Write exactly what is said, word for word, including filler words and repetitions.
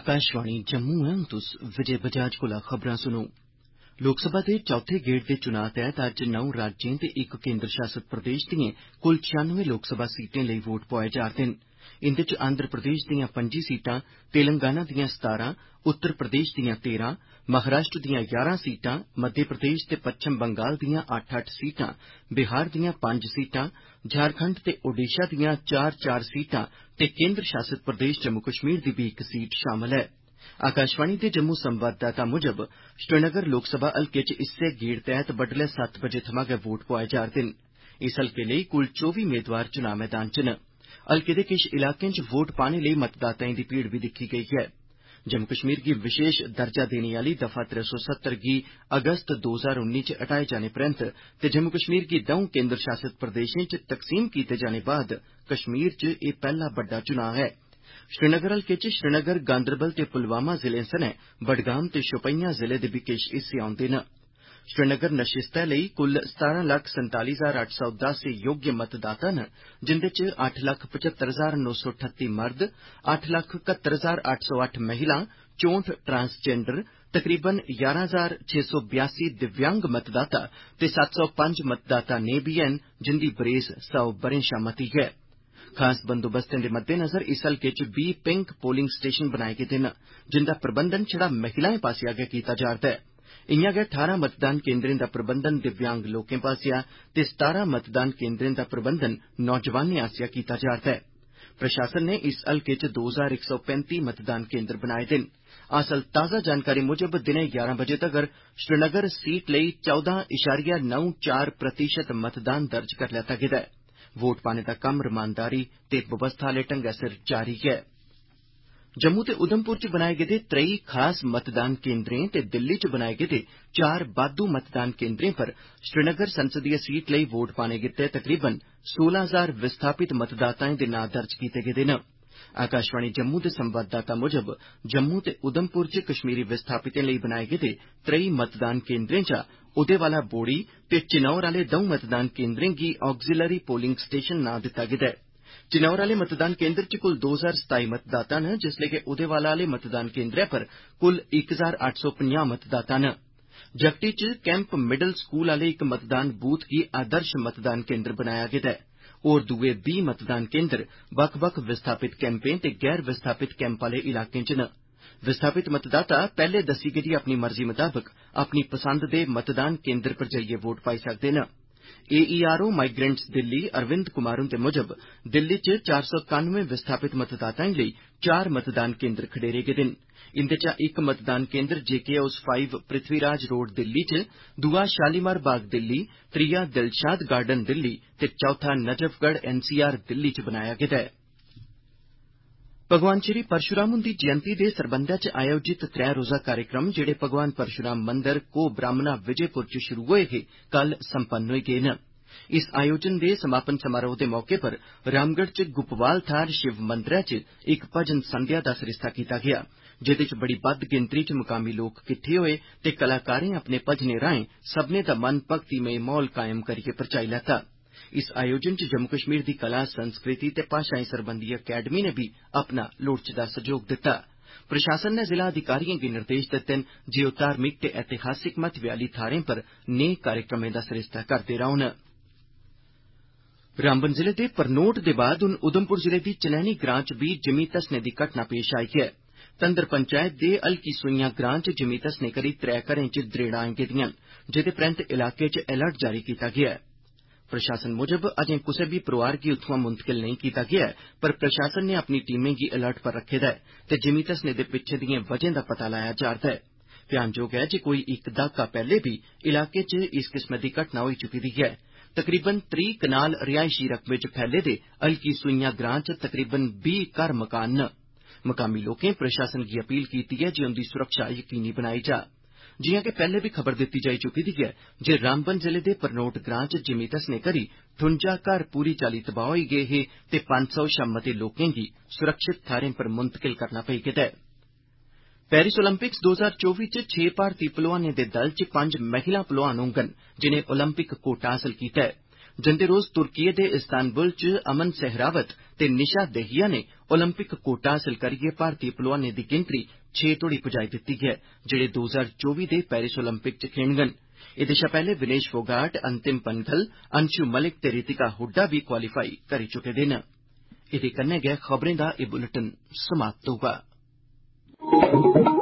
आकाशवाणी जम्मू है, तुस विजय बजाज कोला खबरां सुनो। लोकसभा दे चौथे गेड़ दे चुनां तैह्त अज्ज नौ राज्यें ते इक केन्द्र शासित प्रदेश दिएं कुल छियानवे लोकसभा सीटें लेई वोट पोआए जा'रदे न। इंदे च आंध्र प्रदेश दियां पंजी सीटां, तेलंगाना दियां सतारां, उत्तर प्रदेश दियां तेरां, महाराष्ट्र दियां ञारां सीटां, मध्य प्रदेश ते पच्छम बंगाल दियां अट्ठ अट्ठ सीटां, बिहार दियां पंज सीटां, झारखंड ते ओडिशा दियां चार चार सीटां ते केन्द्र शासित प्रदेश जम्मू कश्मीर दी बी इक सीट शामल ऐ। आकाशवाणी दे जम्मू संवाददाता मुजब श्रीनगर लोकसभा हल्के च इस्सै गेड़ तैह्त बड्डलै सत्त बजे थमां गै वोट पोआए जा'रदे न। इस हल्के लेई कुल चौबी मेदवार चुनां मैदान च न। हल्के दे किश इलाकें च वोट पाने लेई मतदाताएं दी भीड़ बी दिक्खी गेई ऐ। जम्मू कश्मीर गी विशेष दर्जा देने आली दफा त्रै सौ सत्तर गी अगस्त दो हजार उन्नी च हटाए जाने परैंत ते जम्मू कश्मीर गी दौं केन्द्र शासित प्रदेशें च तकसीम कीते जाने बाद कश्मीर च एह् पैह्ला बड्डा चुनां ऐ। श्रीनगर हल्के च श्रीनगर, गांदरबल ते पुलवामा जिलें सनै बडगाम ते शोपियां जिले दे बी किश हिस्से औंदे न। श्रीनगर नशिस्ते लेई कुल सतारां लक्ख संताली हजार अट्ठ सौ दस योग्य मतदाता न, जिंदे च अट्ठ लक्ख पचहत्तर हजार नौ सौ ठत्ती मर्द, अट्ठ लक्ख कहत्तर हजार अट्ठ सौ अट्ठ महिलां, चौंठ ट्रांसजेंडर, तकरीबन ग्यारह हजार छे सौ बयासी दिव्यांग मतदाता ते सत्त सौ पंज मतदाता नेह् बी हैन, जिंदी बरेस सौ ब'रें शा मती ऐ। खास बंदोबस्तें दे मद्देनज़र इस हल्के च बीह् पिंक पोलिंग स्टेशन बनाए गेदे न, जिंदा प्रबंधन छड़ा महिलाएं पास्सेआ गै कीता जा'रदा ऐ। इयां गै ठारां मतदान केन्द्रें दा प्रबंधन दिव्यांग लोकें पास्सेआ ते सतारां मतदान केन्द्रें दा प्रबंधन नौजवानें आस्सेआ कीता जा'रदा ऐ। प्रशासन ने इस हल्के च दो हजार इक सौ पैंती मतदान केन्द्र बनाए दे न। हासल ताजा जानकारी मुजब दिनें ग्यारां बजे तगर श्रीनगर सीट लेई चौदां इशारिया नौ चार प्रतिशत मतदान दर्ज करी लैता गेदा ऐ। वोट पाने दा कम्म रमानदारी ते बवस्था आले ढंगै सिर जारी ऐ। जम्मू ते उधमपुर च बनाए गेदे त्रेई खास मतदान केन्द्रें ते दिल्ली च बनाए गेदे चार बाद्दू मतदान केन्द्रें पर श्रीनगर संसदीय सीट लेई वोट पाने गितै तकरीबन सोलां हजार विस्थापित मतदाताएं दे नां दर्ज कीते गेदे न। आकाशवाणी जम्मू दे संवाददाता मुजब जम्मू ते उधमपुर च कश्मीरी विस्थापितें लेई बनाए गेदे त्रेई मतदान केन्द्रें चा उदेवाला बोड़ी ते चिनौर आले दौं मतदान केन्द्रें गी ऑक्सिलरी पोलिंग स्टेशन नां दित्ता गेदा ऐ। चिनौर आले मतदान केन्द्र च कुल दो हजार सताई मतदाता न, जिसलै कि उदेवाला आले मतदान केन्द्रै पर कुल इक हजार अट्ठ सौ पंजाह् मतदाता न। जगटी च कैंप मिडल स्कूल आले इक मतदान बूथ गी आदर्श मतदान केन्द्र बनाया गेदा ऐ। होर दुए बीह् मतदान केन्द्र बक्ख बक्ख विस्थापित कैंपें ते गैर विस्थापित कैंप आले इलाकें च न। विस्थापित मतदाता पैह्ले दस्सी गेदी अपनी मर्जी मताबक अपनी पसंद दे मतदान केन्द्र पर जाइयै वोट पाई सकदे न। एईआरओ माइग्रेंट्स दिल्ली अरविंद कुमार हुंदे मुजब दिल्ली च चार सौ कानुए विस्थापित मतदाताएं लेई चार मतदान केन्द्र खडेरे गेदे न। इंदे चा इक मतदान केन्द्र JK house five Prithviraj road Delhi च, दूआ शालीमार बाग दिल्ली, त्रीया दिलशाद गार्डन दिल्ली ते चौथा नजफगढ़ एनसीआर दिल्ली च बनाया गेदा ऐ। भगवान श्री परशुराम हुंदी जयंती दे सरबंधै च आयोजित त्रै रोजा कार्यक्रम जेहड़े भगवान परशुराम मंदर को ब्राह्मणा विजयपुर च शुरू होए हे, कल संपन्न होई गे न। इस आयोजन दे समापन समारोह दे मौके पर रामगढ़ च गुपवाल थाहर शिव मंदरै च इक भजन संध्या दा सरिस्ता कीता गेआ, जेदे च बड़ी बद्द गिनतरी च मुकामी लोक किट्ठे होए ते कलाकारें अपने भजनें राएं सब्भनें दा मन भक्तिमय माहौल कायम करियै परचाई लैता। इस आयोजन च जम्मू कश्मीर दी कला, संस्कृति ते भाषाएं सरबंधी अकैडमी ने बी अपना लोड़चदा सहयोग दित्ता। प्रशासन ने जिला अधिकारिएं गी निर्देश दित्ते न जे ओह् धार्मिक ते ऐतिहासिक महत्व आली थाह्रें पर नेह् कार्यक्रमें दा सरिस्ता करदे रौह्न। रामबन जिले दे परनोट दे बाद हुन उधमपुर जिले दी चनैनी ग्रां च बी जिमीं धस्सने दी घटना पेश आई ऐ। तंदर पंचायत दे हल्की सुइयां ग्रां च जिमीं धस्सने करी त्रै घरें च दरेड़ां आई गेदिआं न, जेदे परैंत इलाके च अलर्ट जारी कीता गेआ ऐ। प्रशासन मुजब अजें कुसै बी परोआर गी उत्थुआं मुंतकिल नेईं कीता गेआ ऐ, पर प्रशासन ने अपनी टीमें गी अलर्ट पर रक्खे दा ऐ ते जिमीं धस्सने दे पिच्छे दिएं वजहें दा पता लाया जा'रदा ऐ। ध्यानजोग ऐ जे कोई इक दहाका पैह्ले बी इलाके च इस किस्मै दी घटना होई चुकी दी ऐ। तकरीबन त्रीह् कनाल रिहायशी रकबे च फैले दे हल्की सुइयां ग्रां च तकरीबन बीह् घर मकान न। मकामी लोकें प्रशासन गी अपील कीती ऐ जे उंदी सुरक्षा यकीनी बनाई जा। जियां कि पैह्ले बी खबर दित्ती जाई चुकी दी ऐ जे रामबन जिले दे परनोट ग्रां च जिमीं धस्सने करी ठुंजा घर पूरी चाल्ली तबाह होई गे हे ते पंज सौ शा मते लोकें गी सुरक्षित थाह्रें पर मुंतकिल करना पेई गेदा ऐ। पेरिस ओलंपिक्स दो हजार चौबी च छे भारतीय पलोआनें दे दल च पंज महिला पलोआन होंगन, जिनें ओलंपिक कोटा हासल कीता ऐ। जंदे रोज तुर्किये दे इस्तानबुल च अमन सहरावत ते निशा देहिया ने ओलंपिक कोटा हासल करियै भारतीय पलोआनें दी गिनतरी छे तोड़ी पुजाई दित्ती ऐ जेहड़े दो हजार चौबी दे पेरिस ओलंपिक च खेड़गन। एह्दे शा पैह्ले विनेश फोगाट, अंतिम पनघल, अंशु मलिक ते रितिका हुड्डा बी क्वालीफाई करी चुके दे न। एह्दे कन्नै गै खबरें दा एह् बुलेटिन समाप्त होआ।